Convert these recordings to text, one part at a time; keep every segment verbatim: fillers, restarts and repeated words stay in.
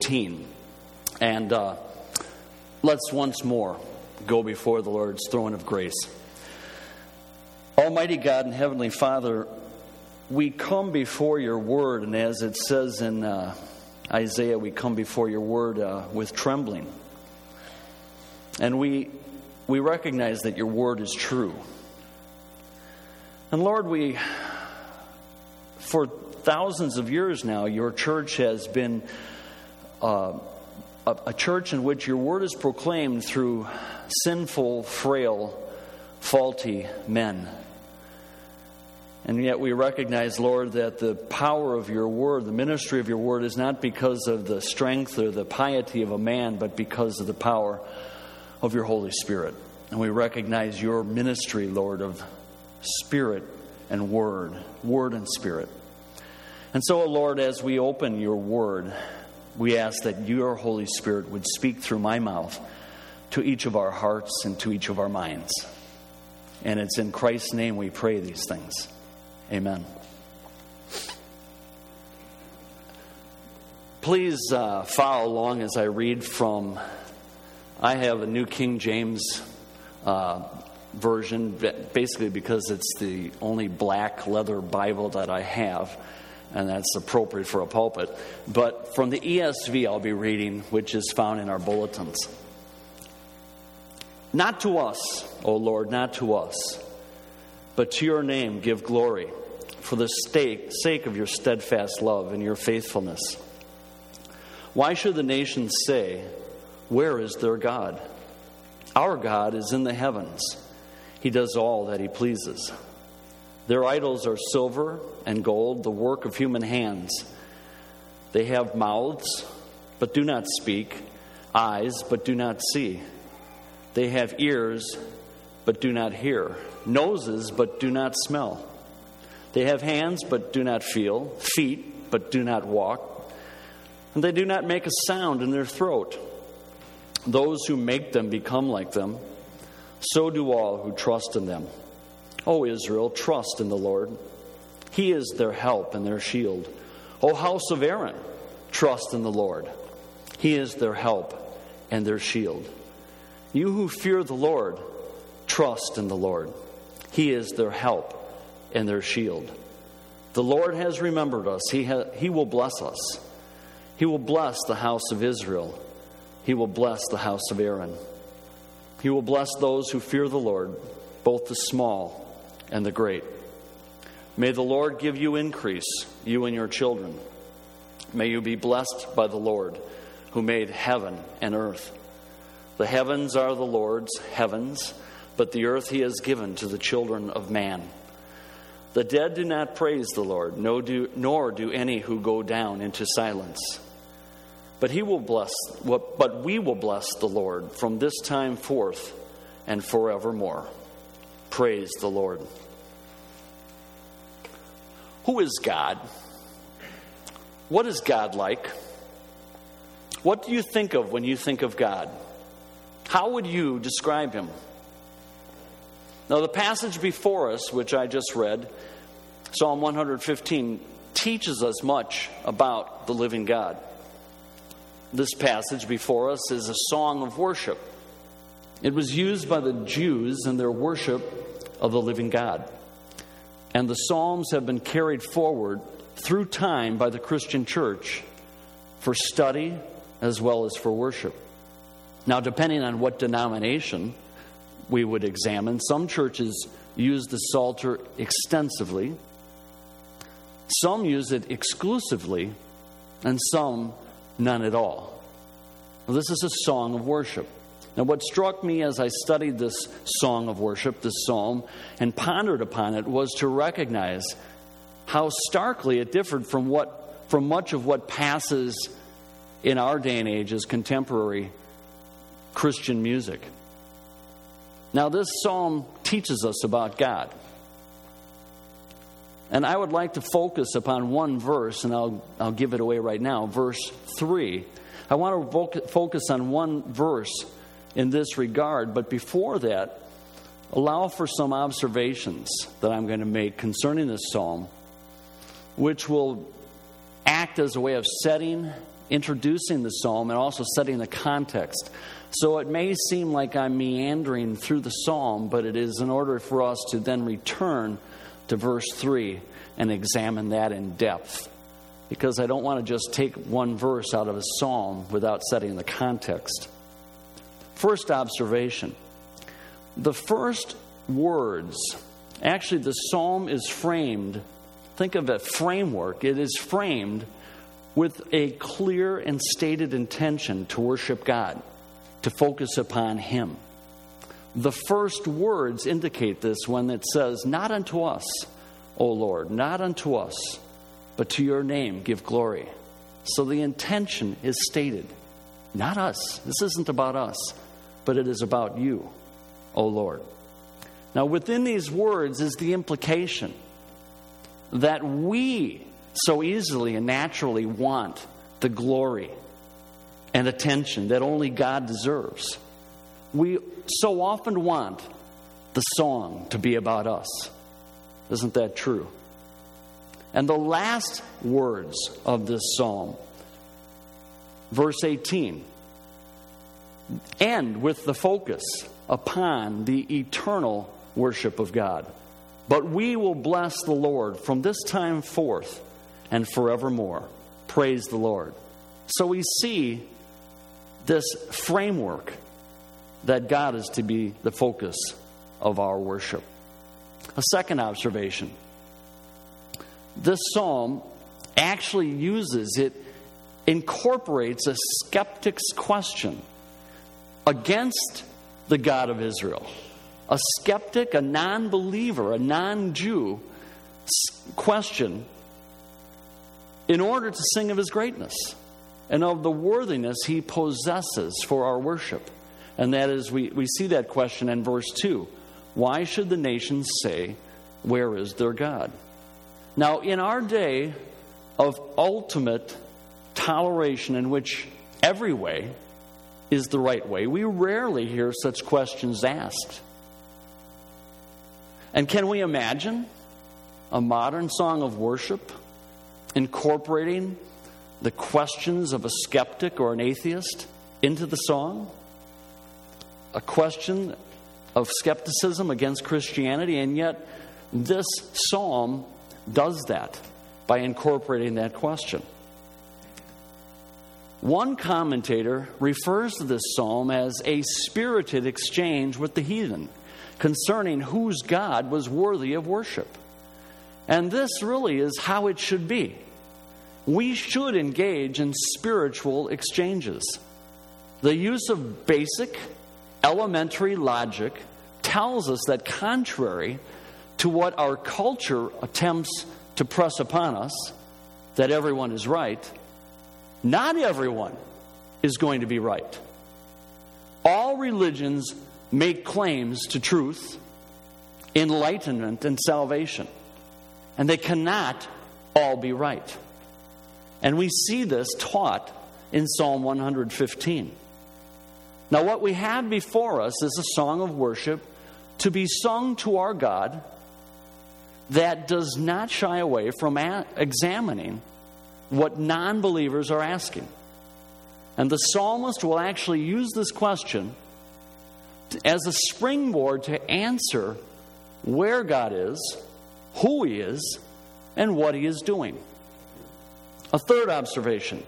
eighteen. And uh, let's once more go before the Lord's throne of grace. Almighty God and Heavenly Father, we come before your word, and as it says in uh, Isaiah, we come before your word uh, with trembling. And we we recognize that your word is true. And Lord, we, for thousands of years now, your church has been uh, a, a church in which your word is proclaimed through sinful, frail, faulty men. And yet we recognize, Lord, that the power of your word, the ministry of your word, is not because of the strength or the piety of a man, but because of the power of your Holy Spirit. And we recognize your ministry, Lord, of spirit and word, word and spirit. And so, Lord, as we open your word, we ask that your Holy Spirit would speak through my mouth to each of our hearts and to each of our minds. And it's in Christ's name we pray these things. Amen. Please uh, follow along as I read from, I have a New King James uh, version, basically because it's the only black leather Bible that I have, and that's appropriate for a pulpit. But from the E S V I'll be reading, which is found in our bulletins. Not to us, O Lord, not to us, but to your name give glory, for the sake of your steadfast love and your faithfulness. Why should the nations say, where is their God? Our God is in the heavens. He does all that he pleases. Their idols are silver and gold, the work of human hands. They have mouths, but do not speak, eyes, but do not see. They have ears, but do not hear, noses, but do not smell. They have hands, but do not feel, feet, but do not walk, and they do not make a sound in their throat. Those who make them become like them. So do all who trust in them. O Israel, trust in the Lord. He is their help and their shield. O house of Aaron, trust in the Lord. He is their help and their shield. You who fear the Lord, trust in the Lord. He is their help and their shield. The Lord has remembered us. He, ha- he will bless us. He will bless the house of Israel. He will bless the house of Aaron. He will bless those who fear the Lord, both the small and the great. May the Lord give you increase, you and your children. May you be blessed by the Lord, who made heaven and earth. The heavens are the Lord's heavens, but the earth he has given to the children of man. The dead do not praise the Lord, no do, nor do any who go down into silence. But he will bless, but we will bless the Lord from this time forth and forevermore. Praise the Lord. Who is God? What is God like? What do you think of when you think of God? How would you describe him? Now, the passage before us, which I just read, Psalm one fifteen, teaches us much about the living God. This passage before us is a song of worship. It was used by the Jews in their worship of the living God. And the Psalms have been carried forward through time by the Christian church for study as well as for worship. Now, depending on what denomination we would examine, some churches use the Psalter extensively, some use it exclusively, and some none at all. Well, this is a song of worship. Now, what struck me as I studied this song of worship, this psalm, and pondered upon it, was to recognize how starkly it differed from what, from much of what passes in our day and age as contemporary Christian music. Now, this psalm teaches us about God. And I would like to focus upon one verse, and I'll, I'll give it away right now, verse three. I want to focus on one verse in this regard, but before that, allow for some observations that I'm going to make concerning this psalm, which will act as a way of setting introducing the psalm and also setting the context. So it may seem like I'm meandering through the psalm, but it is in order for us to then return to verse three and examine that in depth. Because I don't want to just take one verse out of a psalm without setting the context. First observation. The first words, actually the psalm is framed, think of a framework. It is framed with a clear and stated intention to worship God, to focus upon Him. The first words indicate this when it says, "Not unto us, O Lord, not unto us, but to your name give glory." So the intention is stated. Not us. This isn't about us, but it is about you, O Lord. Now within these words is the implication that we so easily and naturally want the glory and attention that only God deserves. We so often want the song to be about us. Isn't that true? And the last words of this psalm, verse eighteen, end with the focus upon the eternal worship of God. But we will bless the Lord from this time forth and forevermore. Praise the Lord. So we see this framework that God is to be the focus of our worship. A second observation. This psalm actually uses, it incorporates a skeptic's question against the God of Israel. A skeptic, a non-believer, a non-Jew question in order to sing of His greatness and of the worthiness He possesses for our worship. And that is, we, we see that question in verse two. Why should the nations say, where is their God? Now, in our day of ultimate toleration in which every way is the right way, we rarely hear such questions asked. And can we imagine a modern song of worship incorporating the questions of a skeptic or an atheist into the song? A question of skepticism against Christianity, and yet this psalm does that by incorporating that question. One commentator refers to this psalm as a spirited exchange with the heathen concerning whose God was worthy of worship. And this really is how it should be. We should engage in spiritual exchanges. The use of basic, elementary logic tells us that contrary to what our culture attempts to press upon us, that everyone is right, not everyone is going to be right. All religions make claims to truth, enlightenment, and salvation. And they cannot all be right. And we see this taught in Psalm one fifteen. Now, what we have before us is a song of worship to be sung to our God that does not shy away from a- examining what non-believers are asking. And the psalmist will actually use this question as a springboard to answer where God is, who He is, and what He is doing. A third observation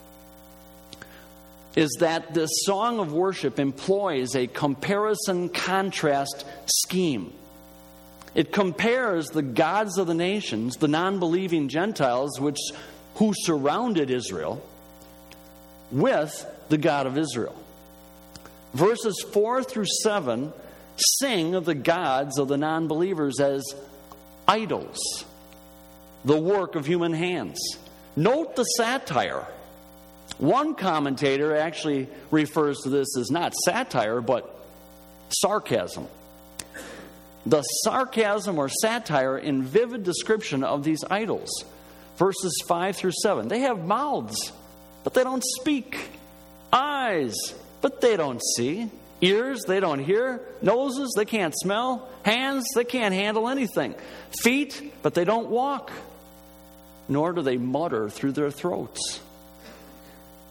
is that this song of worship employs a comparison-contrast scheme. It compares the gods of the nations, the non-believing Gentiles, which who surrounded Israel, with the God of Israel. Verses four through seven sing of the gods of the non-believers as idols, the work of human hands. Note the satire. One commentator actually refers to this as not satire, but sarcasm. The sarcasm or satire in vivid description of these idols. Verses five through seven. They have mouths, but they don't speak. Eyes, but they don't see. Ears, they don't hear. Noses, they can't smell. Hands, they can't handle anything. Feet, but they don't walk. Nor do they mutter through their throats.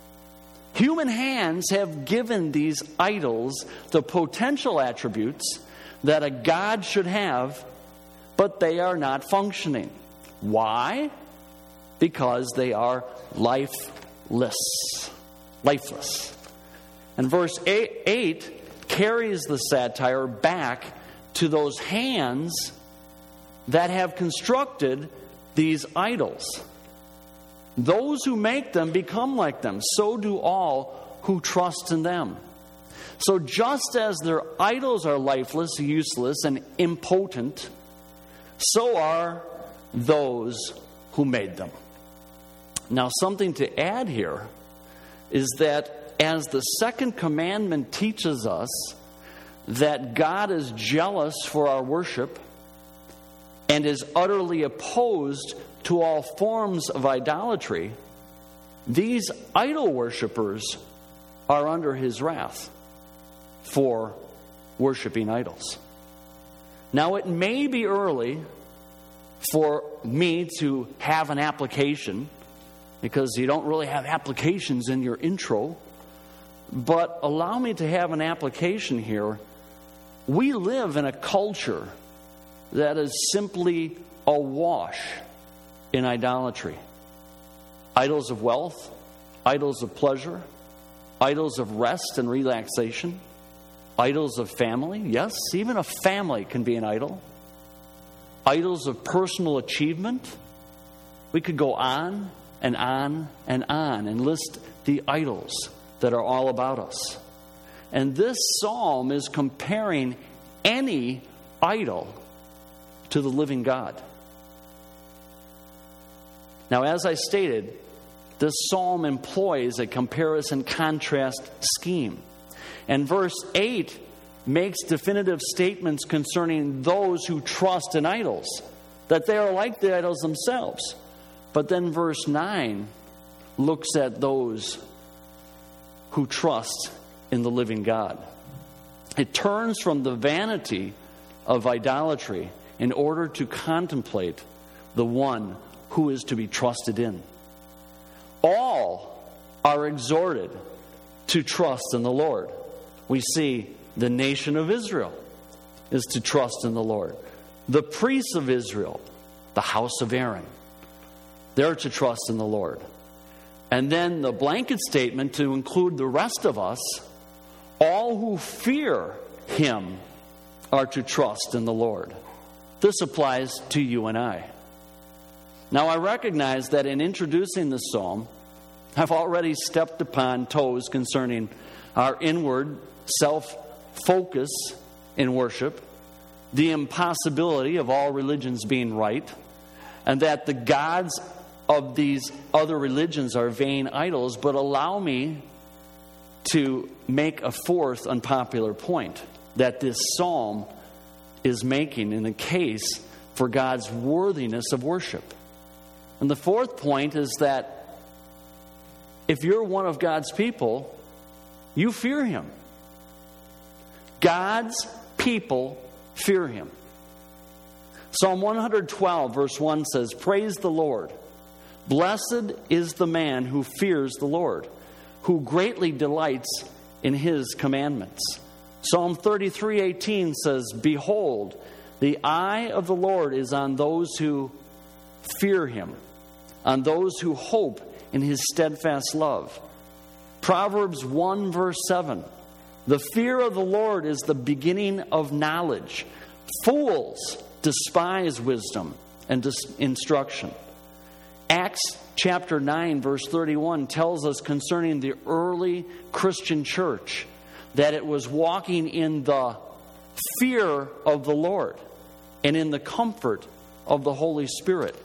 Human hands have given these idols the potential attributes that a God should have, but they are not functioning. Why? Because they are lifeless. Lifeless. And verse eight carries the satire back to those hands that have constructed these idols. Those who make them become like them. So do all who trust in them. So just as their idols are lifeless, useless, and impotent, so are those who made them. Now, something to add here is that as the second commandment teaches us that God is jealous for our worship and is utterly opposed to all forms of idolatry, these idol worshipers are under his wrath for worshiping idols. Now, it may be early for me to have an application, because you don't really have applications in your intro, but allow me to have an application here. We live in a culture that is simply awash in idolatry. Idols of wealth, idols of pleasure, idols of rest and relaxation, idols of family. Yes, even a family can be an idol. Idols of personal achievement. We could go on and on and on and list the idols that are all about us. And this psalm is comparing any idol to the living God. Now, as I stated, this psalm employs a comparison-contrast scheme. And verse eight makes definitive statements concerning those who trust in idols, that they are like the idols themselves. But then verse nine looks at those who trust in the living God. It turns from the vanity of idolatry in order to contemplate the one who is to be trusted in. All are exhorted to trust in the Lord. We see the nation of Israel is to trust in the Lord. The priests of Israel, the house of Aaron, they're to trust in the Lord. And then the blanket statement to include the rest of us, all who fear him are to trust in the Lord. This applies to you and I. Now, I recognize that in introducing the psalm, I've already stepped upon toes concerning our inward self-focus in worship, the impossibility of all religions being right, and that the gods of these other religions are vain idols. But allow me to make a fourth unpopular point that this psalm is making in the case for God's worthiness of worship. And the fourth point is that if you're one of God's people, you fear him. God's people fear him. Psalm one twelve verse one says, "Praise the Lord. Blessed is the man who fears the Lord, who greatly delights in his commandments." Psalm thirty-three eighteen says, "Behold, the eye of the Lord is on those who fear him, on those who hope in his steadfast love." Proverbs one verse seven, "The fear of the Lord is the beginning of knowledge. Fools despise wisdom and dis- instruction." Acts chapter nine verse thirty-one tells us concerning the early Christian church that it was walking in the fear of the Lord and in the comfort of the Holy Spirit.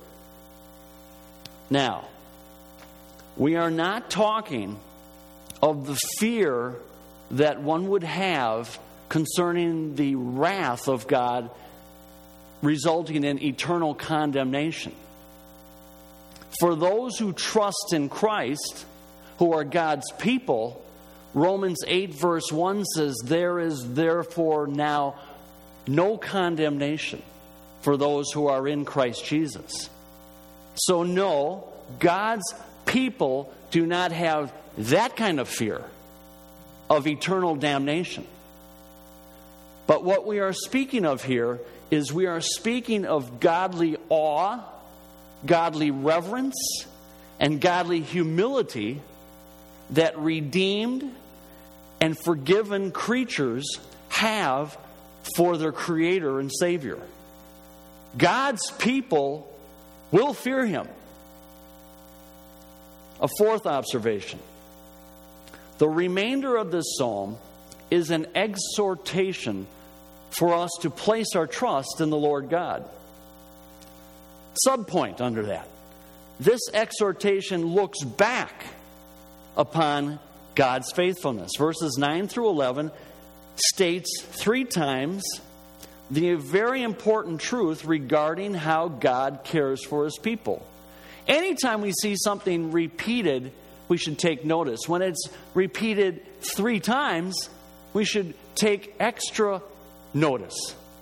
Now, we are not talking of the fear that one would have concerning the wrath of God resulting in eternal condemnation. For those who trust in Christ, who are God's people, Romans eight verse one says, "There is therefore now no condemnation for those who are in Christ Jesus." So no, God's people do not have that kind of fear of eternal damnation. But what we are speaking of here is we are speaking of godly awe, godly reverence, and godly humility that redeemed and forgiven creatures have for their Creator and Savior. God's people will fear Him. A fourth observation. The remainder of this psalm is an exhortation for us to place our trust in the Lord God. Subpoint under that. This exhortation looks back upon God's faithfulness. Verses nine through eleven states three times the very important truth regarding how God cares for His people. Anytime we see something repeated, we should take notice. When it's repeated three times, we should take extra notice.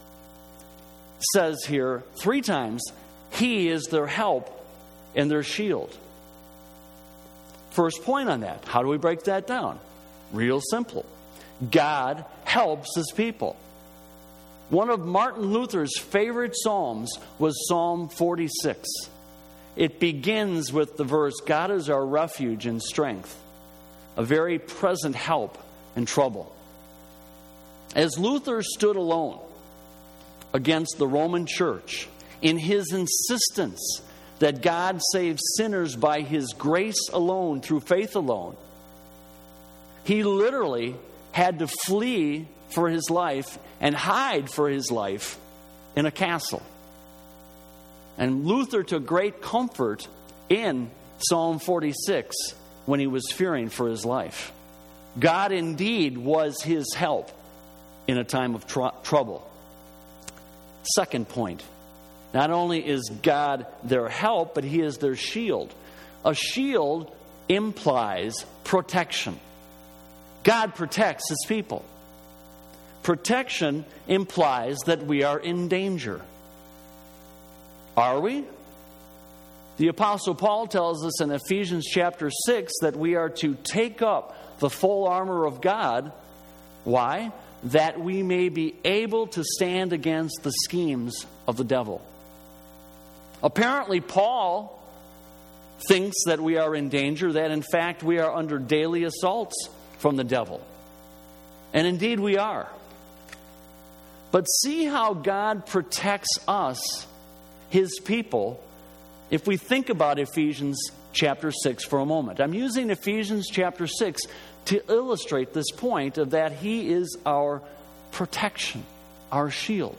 It says here three times, He is their help and their shield. First point on that. How do we break that down? Real simple. God helps His people. One of Martin Luther's favorite psalms was Psalm forty-six. It begins with the verse, God is our refuge and strength, a very present help in trouble. As Luther stood alone against the Roman Church in his insistence that God saves sinners by His grace alone, through faith alone, he literally had to flee for his life and hide for his life in a castle. And Luther took great comfort in Psalm forty-six when he was fearing for his life. God indeed was his help in a time of tr- trouble. Second point. Not only is God their help, but He is their shield. A shield implies protection. God protects His people. Protection implies that we are in danger. Are we? The Apostle Paul tells us in Ephesians chapter six that we are to take up the full armor of God. Why? That we may be able to stand against the schemes of the devil. Apparently, Paul thinks that we are in danger, that in fact we are under daily assaults from the devil. And indeed we are. But see how God protects us, His people, if we think about Ephesians chapter six for a moment. I'm using Ephesians chapter six to illustrate this point of that He is our protection, our shield.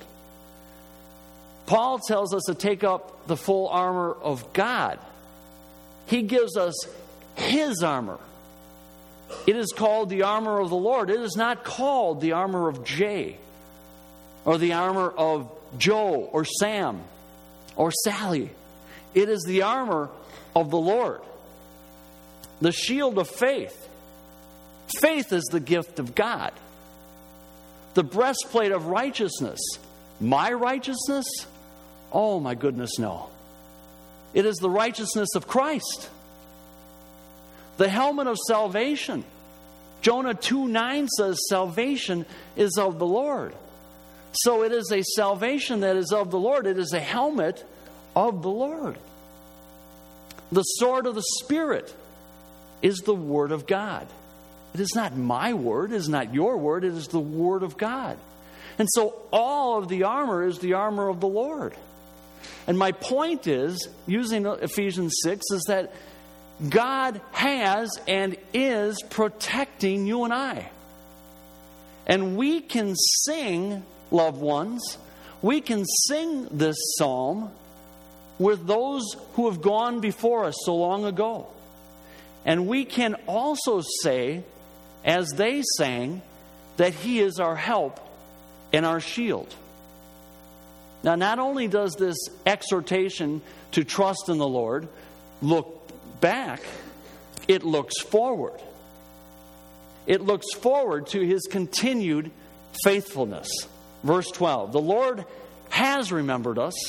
Paul tells us to take up the full armor of God. He gives us His armor. It is called the armor of the Lord. It is not called the armor of Jay or the armor of Joe or Sam or Sally. It is the armor of the Lord. The shield of faith. Faith is the gift of God. The breastplate of righteousness. My righteousness? Oh my goodness, no. It is the righteousness of Christ. The helmet of salvation. Jonah two nine says salvation is of the Lord. So it is a salvation that is of the Lord. It is a helmet of the Lord. The sword of the Spirit is the Word of God. It is not my word. It is not your word. It is the Word of God. And so all of the armor is the armor of the Lord. And my point is, using Ephesians six, is that God has and is protecting you and I. And we can sing, loved ones, we can sing this psalm with those who have gone before us so long ago. And we can also say, as they sang, that He is our help and our shield. Now, not only does this exhortation to trust in the Lord look back, it looks forward. It looks forward to His continued faithfulness. Verse twelve, the Lord has remembered us.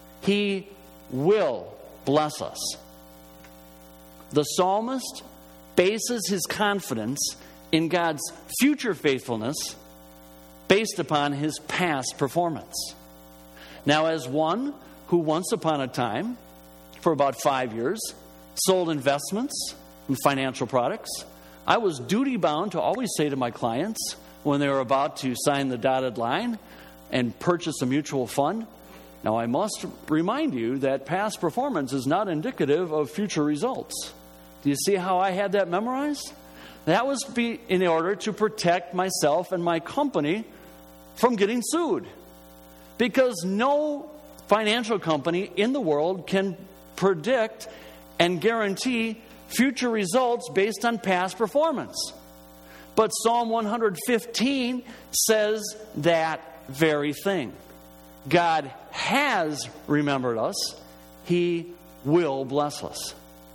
He will bless us. The psalmist bases his confidence in God's future faithfulness based upon his past performance. Now, as one who once upon a time, for about five years, sold investments and financial products, I was duty-bound to always say to my clients when they were about to sign the dotted line and purchase a mutual fund, now I must remind you that past performance is not indicative of future results. Do you see how I had that memorized? That was be in order to protect myself and my company from getting sued. Because no financial company in the world can predict and guarantee future results based on past performance. But Psalm one fifteen says that very thing. God has remembered us. He will bless us.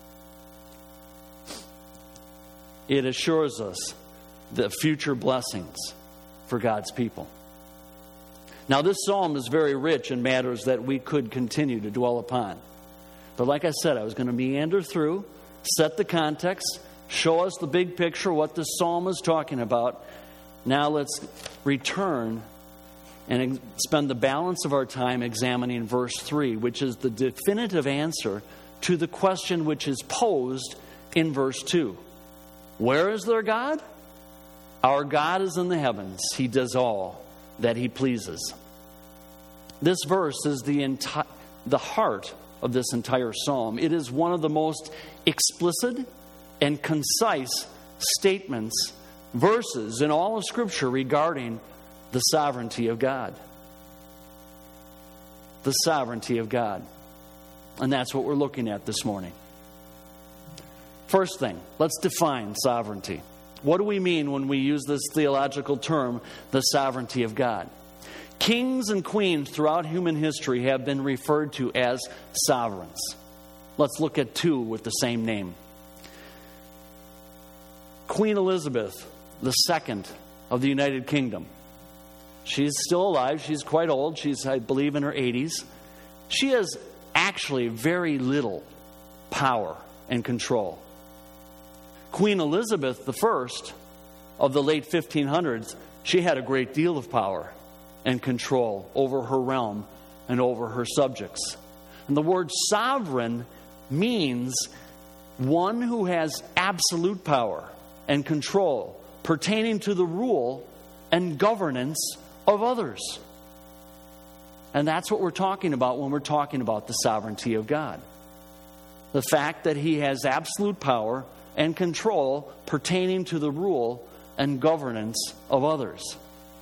It assures us the future blessings for God's people. Now, this psalm is very rich in matters that we could continue to dwell upon. But like I said, I was going to meander through, set the context, show us the big picture, what this psalm is talking about. Now let's return and spend the balance of our time examining verse three, which is the definitive answer to the question which is posed in verse two. Where is their God? Our God is in the heavens. He does all that he pleases. This verse is the enti- the heart of this entire psalm. It is one of the most explicit and concise statements, verses in all of Scripture regarding the sovereignty of God. The sovereignty of God. And that's what we're looking at this morning. First thing, let's define sovereignty. What do we mean when we use this theological term, the sovereignty of God? Kings and queens throughout human history have been referred to as sovereigns. Let's look at two with the same name. Queen Elizabeth the Second of the United Kingdom. She's still alive. She's quite old. She's, I believe, in her eighties. She has actually very little power and control. Queen Elizabeth the First of the late fifteen hundreds, she had a great deal of power and control over her realm and over her subjects. And the word sovereign means one who has absolute power and control pertaining to the rule and governance of others. And that's what we're talking about when we're talking about the sovereignty of God. The fact that he has absolute power and control pertaining to the rule and governance of others.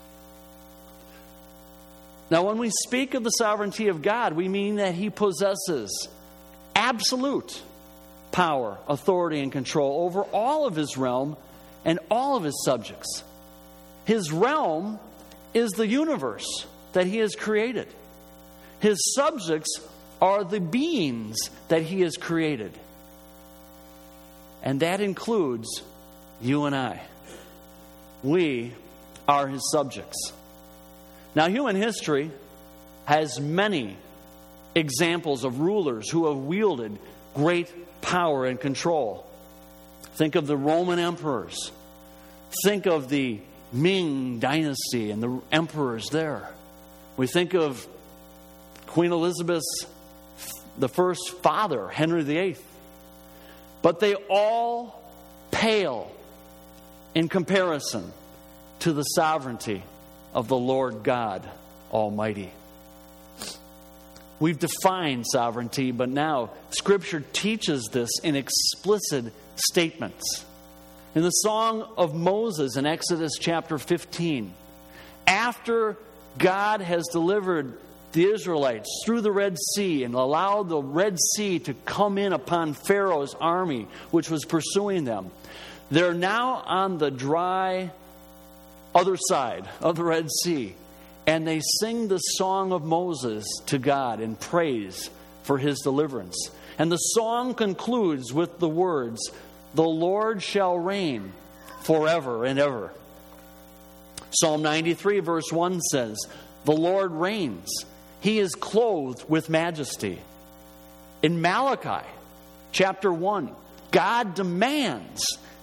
Now, when we speak of the sovereignty of God, we mean that he possesses absolute power, authority, and control over all of his realm and all of his subjects. His realm is the universe that he has created. His subjects are the beings that he has created. And that includes you and I. We are his subjects. Now, human history has many examples of rulers who have wielded great power and control. Think of the Roman emperors. Think of the Ming dynasty and the emperors there. We think of Queen Elizabeth's the first father, Henry the Eighth. But they all pale in comparison to the sovereignty of the Lord God Almighty. We've defined sovereignty, but now Scripture teaches this in explicit statements. In the Song of Moses in Exodus chapter fifteen, after God has delivered the Israelites through the Red Sea and allowed the Red Sea to come in upon Pharaoh's army, which was pursuing them, they're now on the dry other side of the Red Sea, and they sing the Song of Moses to God in praise for his deliverance. And the song concludes with the words, "The Lord shall reign forever and ever." Psalm ninety-three verse one says, "The Lord reigns. He is clothed with majesty." In Malachi chapter one, God demands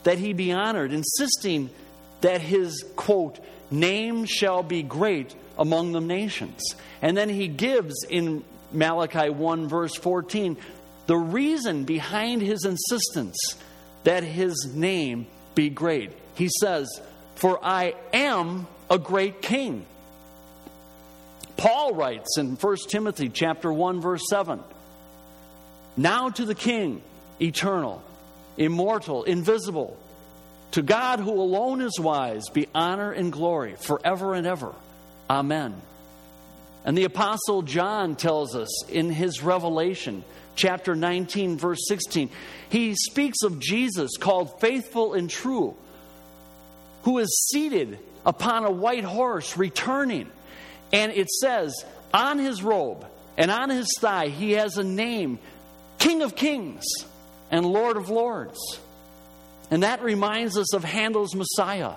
that he be honored, insisting that his, quote, name shall be great among the nations. And then he gives in Malachi one, verse fourteen, the reason behind his insistence that his name be great. He says, for I am a great king. Paul writes in First Timothy chapter one, verse seven, now to the King, eternal, immortal, invisible, to God who alone is wise, be honor and glory forever and ever. Amen. And the Apostle John tells us in his Revelation, chapter nineteen, verse sixteen, he speaks of Jesus called faithful and true, who is seated upon a white horse returning. And it says, on his robe and on his thigh, he has a name, King of Kings and Lord of Lords. And that reminds us of Handel's Messiah.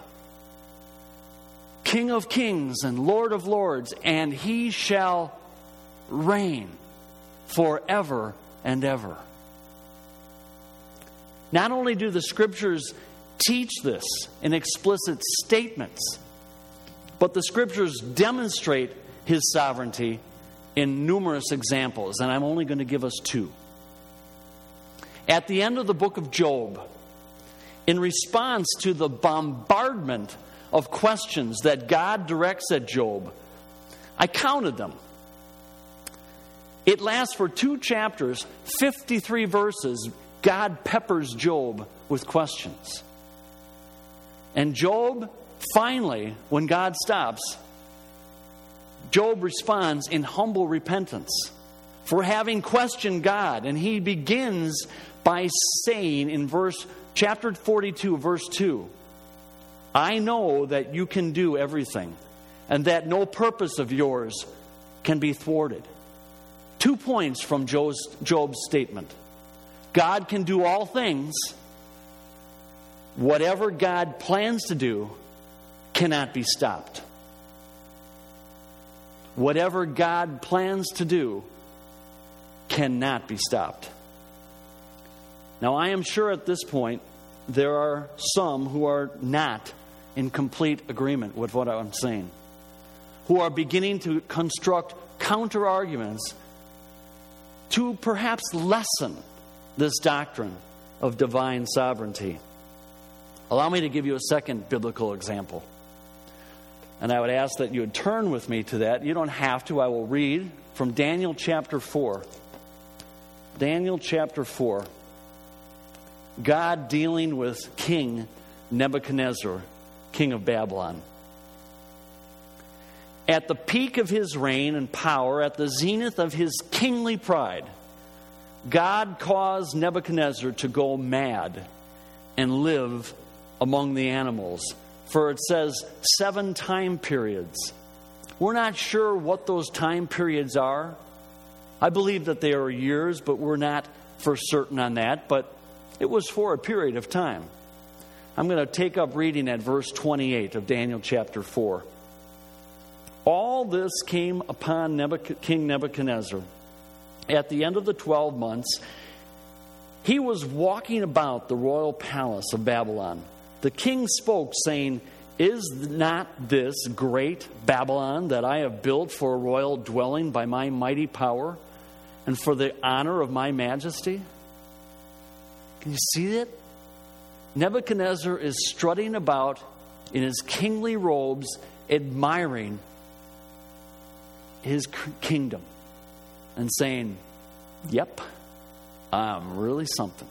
King of Kings and Lord of Lords, and he shall reign forever and ever. Not only do the Scriptures teach this in explicit statements, but the Scriptures demonstrate his sovereignty in numerous examples, and I'm only going to give us two. At the end of the book of Job, in response to the bombardment of questions that God directs at Job, I counted them. It lasts for two chapters, fifty-three verses. God peppers Job with questions. And Job, finally, when God stops, Job responds in humble repentance for having questioned God. And he begins by saying in verse chapter forty-two, verse two, I know that you can do everything, and that no purpose of yours can be thwarted. Two points from Job's, Job's statement. God can do all things. Whatever God plans to do cannot be stopped. Whatever God plans to do cannot be stopped. Now, I am sure at this point there are some who are not in complete agreement with what I'm saying, who are beginning to construct counter-arguments to perhaps lessen this doctrine of divine sovereignty. Allow me to give you a second biblical example. And I would ask that you would turn with me to that. You don't have to. I will read from Daniel chapter four. Daniel chapter four. God dealing with King Nebuchadnezzar, king of Babylon. At the peak of his reign and power, at the zenith of his kingly pride, God caused Nebuchadnezzar to go mad and live among the animals. For it says seven time periods. We're not sure what those time periods are. I believe that they are years, but we're not for certain on that. But it was for a period of time. I'm going to take up reading at verse twenty-eight of Daniel chapter four. All this came upon Nebuch- King Nebuchadnezzar. At the end of the twelve months, he was walking about the royal palace of Babylon. The king spoke, saying, Is not this great Babylon that I have built for a royal dwelling by my mighty power and for the honor of my majesty? Can you see it? Nebuchadnezzar is strutting about in his kingly robes, admiring his kingdom and saying, Yep, I'm really something.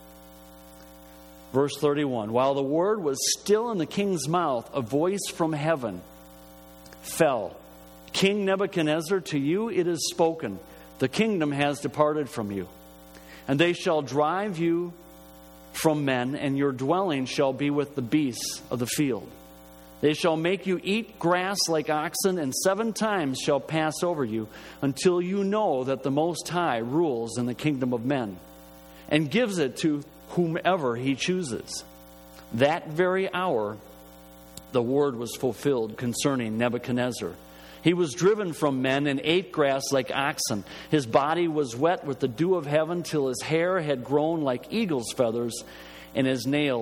Verse thirty-one, while the word was still in the king's mouth, a voice from heaven fell. King Nebuchadnezzar, to you it is spoken, the kingdom has departed from you. And they shall drive you from men, and your dwelling shall be with the beasts of the field. They shall make you eat grass like oxen, and seven times shall pass over you, until you know that the Most High rules in the kingdom of men, and gives it to whomever he chooses. That very hour, the word was fulfilled concerning Nebuchadnezzar. He was driven from men and ate grass like oxen. His body was wet with the dew of heaven till his hair had grown like eagle's feathers and his nails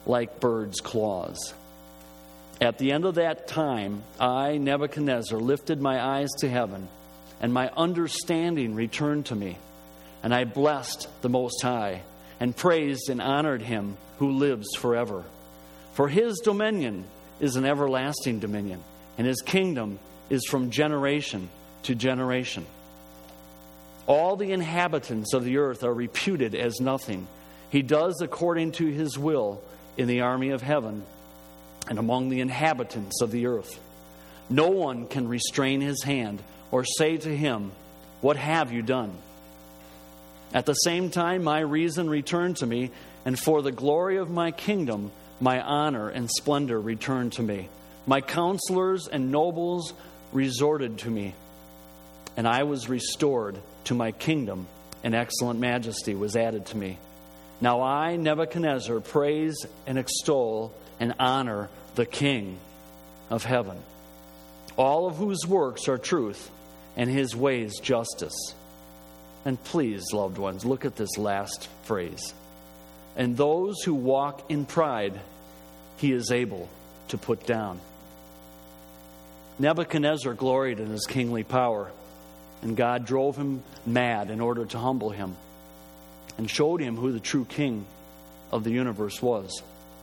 like birds' claws. At the end of that time, I, Nebuchadnezzar, lifted my eyes to heaven, and my understanding returned to me. And I blessed the Most High, and praised and honored him who lives forever. For his dominion is an everlasting dominion, and his kingdom is from generation to generation. All the inhabitants of the earth are reputed as nothing. He does according to his will in the army of heaven and among the inhabitants of the earth. No one can restrain his hand or say to him, "What have you done?" At the same time, my reason returned to me, and for the glory of my kingdom, my honor and splendor returned to me. My counselors and nobles resorted to me, and I was restored to my kingdom, and excellent majesty was added to me. Now I, Nebuchadnezzar, praise and extol and honor the King of heaven, all of whose works are truth, and his ways justice. And please, loved ones, look at this last phrase. And those who walk in pride, he is able to put down. Nebuchadnezzar gloried in his kingly power, and God drove him mad in order to humble him and showed him who the true king of the universe was.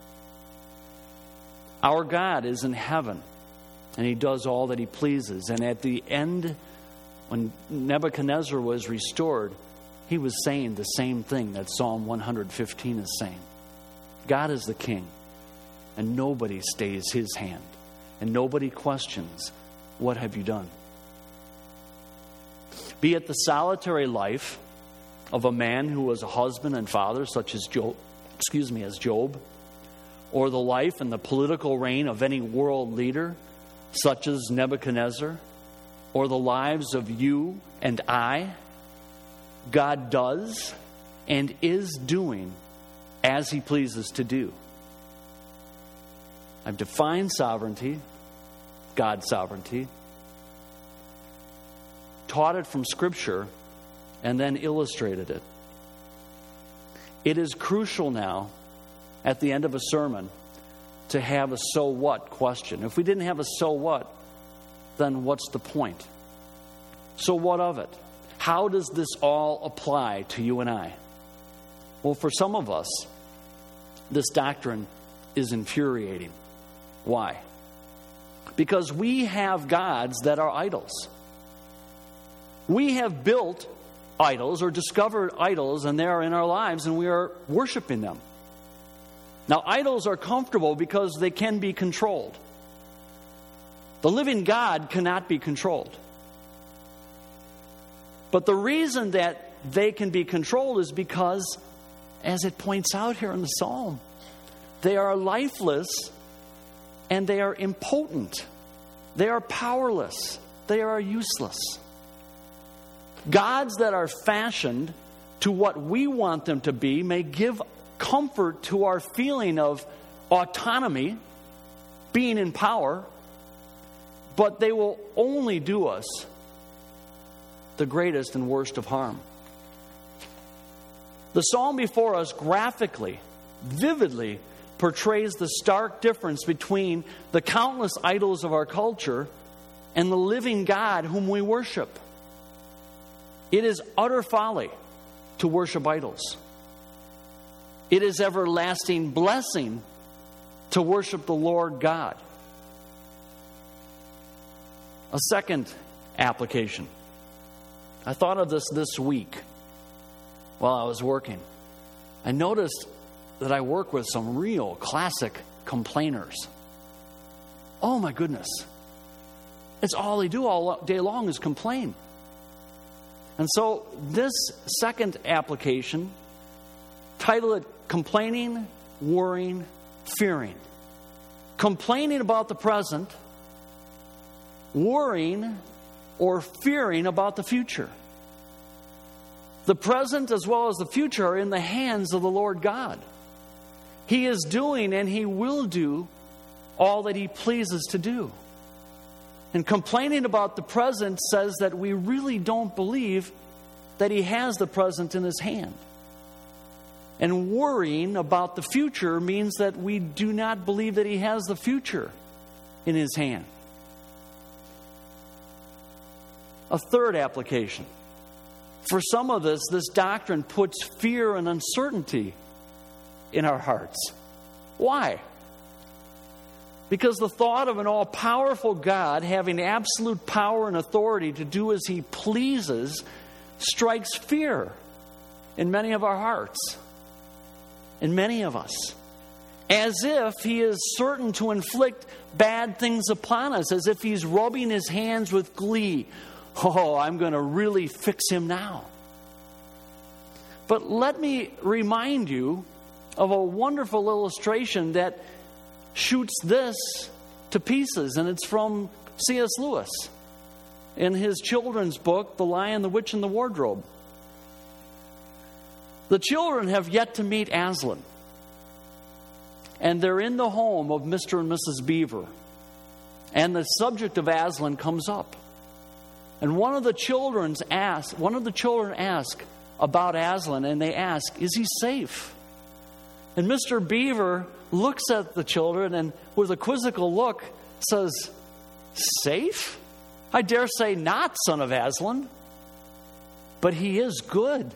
Our God is in heaven, and he does all that he pleases. And at the end, when Nebuchadnezzar was restored, he was saying the same thing that Psalm one fifteen is saying. God is the king, and nobody stays his hand, and nobody questions, "What have you done?" Be it the solitary life of a man who was a husband and father, such as Job, excuse me, as Job, or the life and the political reign of any world leader, such as Nebuchadnezzar, or the lives of you and I, God does and is doing as he pleases to do. I've defined sovereignty, God's sovereignty, taught it from Scripture, and then illustrated it. It is crucial now, at the end of a sermon, to have a so what question. If we didn't have a so what, then what's the point? So what of it? How does this all apply to you and I? Well, for some of us, this doctrine is infuriating. Why? Because we have gods that are idols. We have built idols or discovered idols, and they are in our lives, and we are worshiping them. Now, idols are comfortable because they can be controlled. The living God cannot be controlled. But the reason that they can be controlled is because, as it points out here in the Psalm, they are lifeless and they are impotent. They are powerless. They are useless. Gods that are fashioned to what we want them to be may give comfort to our feeling of autonomy, being in power, but they will only do us the greatest and worst of harm. The psalm before us graphically, vividly portrays the stark difference between the countless idols of our culture and the living God whom we worship. It is utter folly to worship idols. It is everlasting blessing to worship the Lord God. A second application. I thought of this this week while I was working. I noticed that I work with some real classic complainers. Oh my goodness. It's all they do all day long is complain. And so this second application, title it Complaining, Worrying, Fearing. Complaining about the present, worrying or fearing about the future. The present as well as the future are in the hands of the Lord God. He is doing and He will do all that He pleases to do. And complaining about the present says that we really don't believe that He has the present in His hand. And worrying about the future means that we do not believe that He has the future in His hand. A third application. For some of us, this doctrine puts fear and uncertainty in our hearts. Why? Because the thought of an all-powerful God having absolute power and authority to do as He pleases strikes fear in many of our hearts, in many of us, as if He is certain to inflict bad things upon us, as if He's rubbing His hands with glee. Oh, I'm going to really fix him now. But let me remind you of a wonderful illustration that shoots this to pieces, and it's from C S Lewis in his children's book, The Lion, the Witch, and the Wardrobe. The children have yet to meet Aslan, and they're in the home of Mister and Missus Beaver, and the subject of Aslan comes up. And one of the children's ask, one of the children ask about Aslan, and they ask, "Is he safe?" And Mister Beaver looks at the children and, with a quizzical look, says, "Safe? I dare say not, son of Aslan. But he is good."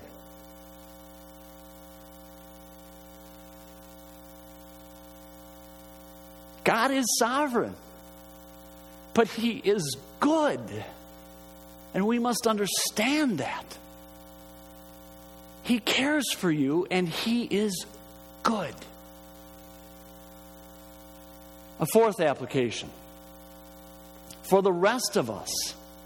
God is sovereign, but He is good. And we must understand that. He cares for you, and He is good. A fourth application. For the rest of us,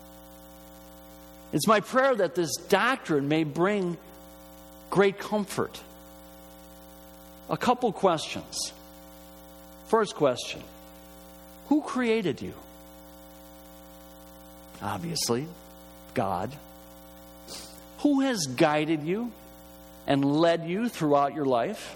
it's my prayer that this doctrine may bring great comfort. A couple questions. First question, who created you? Obviously, God. Who has guided you and led you throughout your life?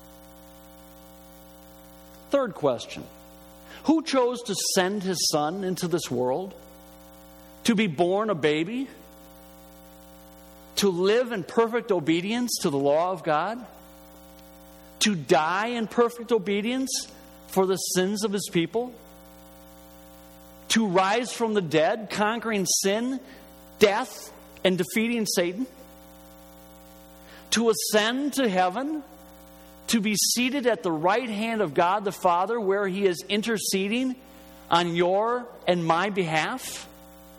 Third question, who chose to send His Son into this world? To be born a baby? To live in perfect obedience to the law of God? To die in perfect obedience for the sins of His people? To rise from the dead, conquering sin, death, and defeating Satan? To ascend to heaven? To be seated at the right hand of God the Father, where He is interceding on your and my behalf?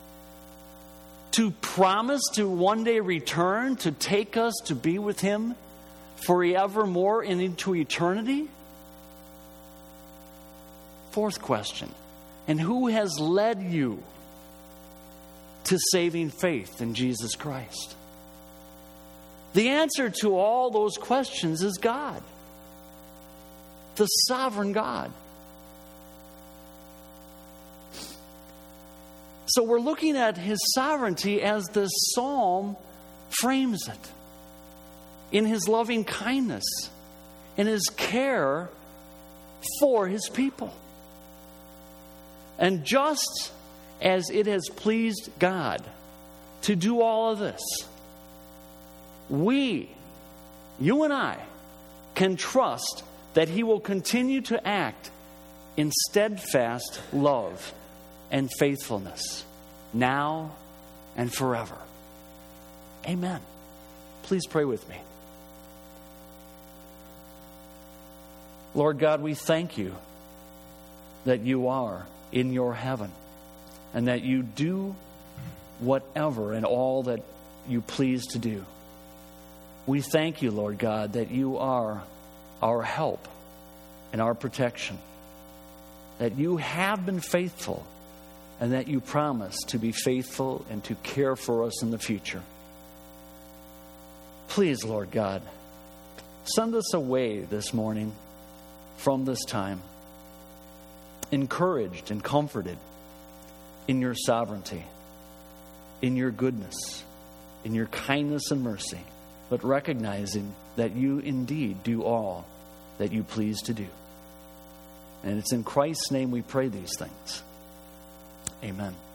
To promise to one day return to take us to be with Him forevermore and into eternity? Fourth question, and who has led you to saving faith in Jesus Christ? The answer to all those questions is God, the sovereign God. So we're looking at His sovereignty as this psalm frames it, in His loving kindness, in His care for His people. And just as it has pleased God to do all of this, we, you and I, can trust that He will continue to act in steadfast love and faithfulness, now and forever. Amen. Please pray with me. Lord God, we thank You that You are in Your heaven, and that You do whatever and all that You please to do. We thank You, Lord God, that You are our help and our protection, that You have been faithful, and that You promise to be faithful and to care for us in the future. Please, Lord God, send us away this morning from this time, encouraged and comforted in Your sovereignty, in Your goodness, in Your kindness and mercy, but recognizing that You indeed do all that You please to do. And it's in Christ's name we pray these things. Amen.